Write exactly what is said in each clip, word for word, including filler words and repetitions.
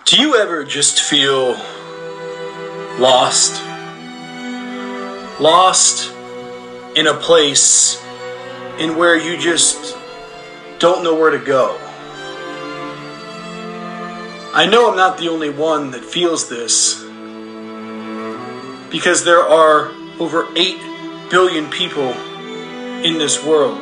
Do you ever just feel lost? Lost in a place in where you just don't know where to go. I know I'm not the only one that feels this, because there are over eight billion people in this world.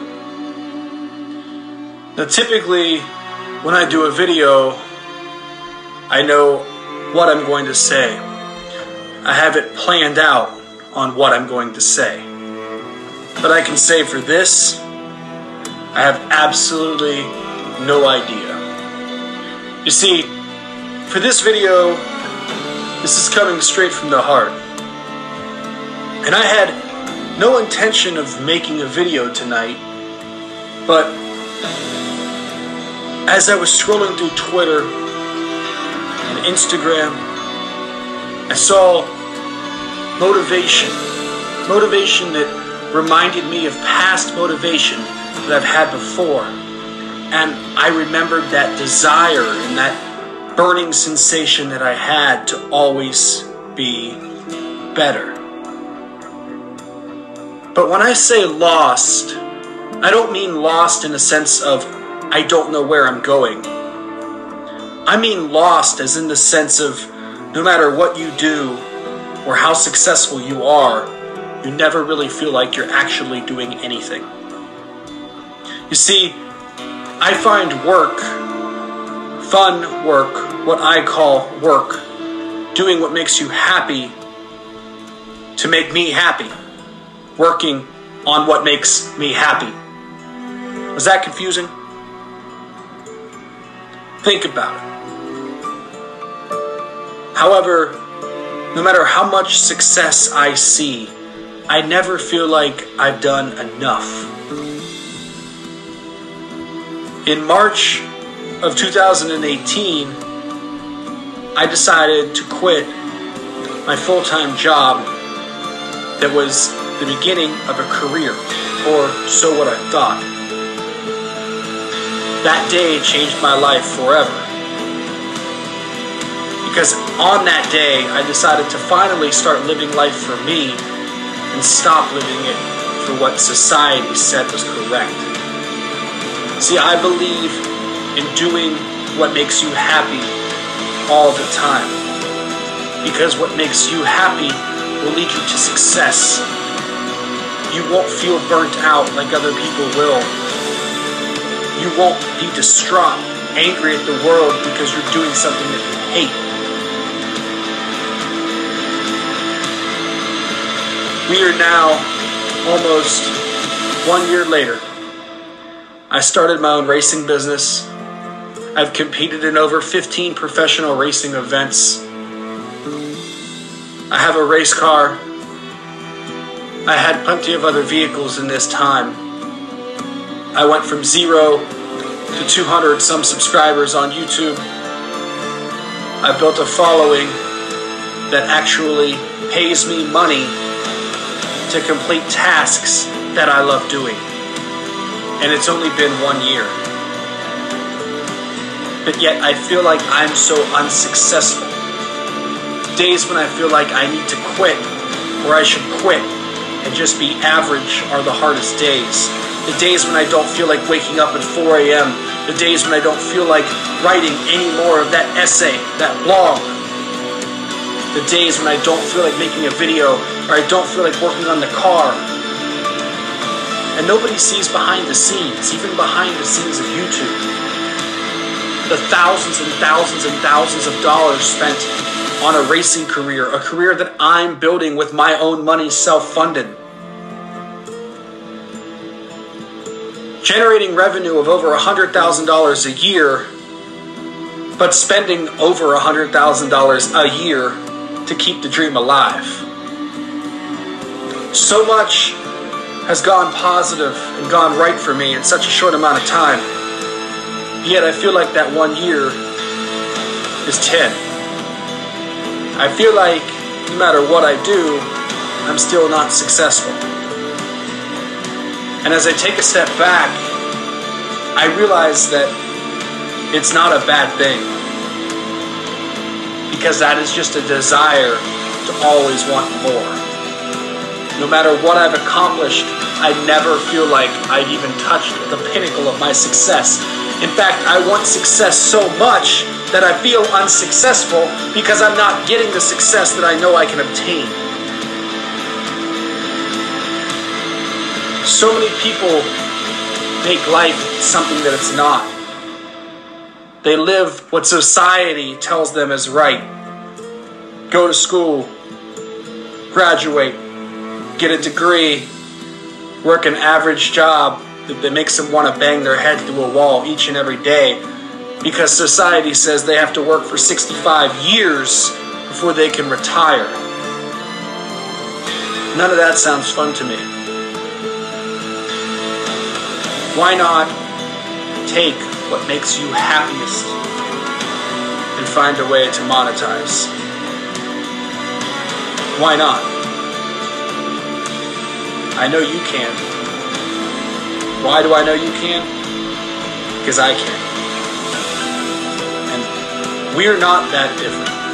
Now typically when I do a video, I know what I'm going to say. I have it planned out on what I'm going to say. But I can say for this, I have absolutely no idea. You see, for this video, this is coming straight from the heart. And I had no intention of making a video tonight, but as I was scrolling through Twitter and Instagram, I saw motivation. Motivation that reminded me of past motivation that I've had before. And I remembered that desire and that burning sensation that I had to always be better. But when I say lost, I don't mean lost in a sense of I don't know where I'm going. I mean lost as in the sense of no matter what you do or how successful you are, you never really feel like you're actually doing anything. You see, I find work, fun work, what I call work, doing what makes you happy to make me happy, working on what makes me happy. Was that confusing? Think about it. However, no matter how much success I see, I never feel like I've done enough. In March of two thousand eighteen, I decided to quit my full-time job that was the beginning of a career, or so what I thought. That day changed my life forever. Because on that day, I decided to finally start living life for me and stop living it for what society said was correct. See, I believe in doing what makes you happy all the time. Because what makes you happy will lead you to success. You won't feel burnt out like other people will. You won't be distraught, angry at the world because you're doing something that you hate. We are now almost one year later. I started my own racing business. I've competed in over fifteen professional racing events. I have a race car. I had plenty of other vehicles in this time. I went from zero to two hundred some subscribers on YouTube. I built a following that actually pays me money to complete tasks that I love doing. And it's only been one year. But yet I feel like I'm so unsuccessful. Days when I feel like I need to quit, or I should quit and just be average, are the hardest days. The days when I don't feel like waking up at four a.m. The days when I don't feel like writing any more of that essay, that blog. The days when I don't feel like making a video, or I don't feel like working on the car. And nobody sees behind the scenes, even behind the scenes of YouTube. The thousands and thousands and thousands of dollars spent on a racing career, a career that I'm building with my own money, self-funded. Generating revenue of over one hundred thousand dollars a year, but spending over one hundred thousand dollars a year to keep the dream alive. So much has gone positive and gone right for me in such a short amount of time. Yet I feel like that one year is ten. I feel like no matter what I do, I'm still not successful. And as I take a step back, I realize that it's not a bad thing. because that is just a desire to always want more. No matter what I've accomplished, I never feel like I've even touched the pinnacle of my success. In fact, I want success so much that I feel unsuccessful because I'm not getting the success that I know I can obtain. So many people make life something that it's not. They live what society tells them is right. Go to school, graduate, get a degree, work an average job that makes them want to bang their head through a wall each and every day because society says they have to work for sixty-five years before they can retire. None of that sounds fun to me. Why not take what makes you happiest and find a way to monetize? Why not? I know you can. Why do I know you can? Because I can. And we're not that different.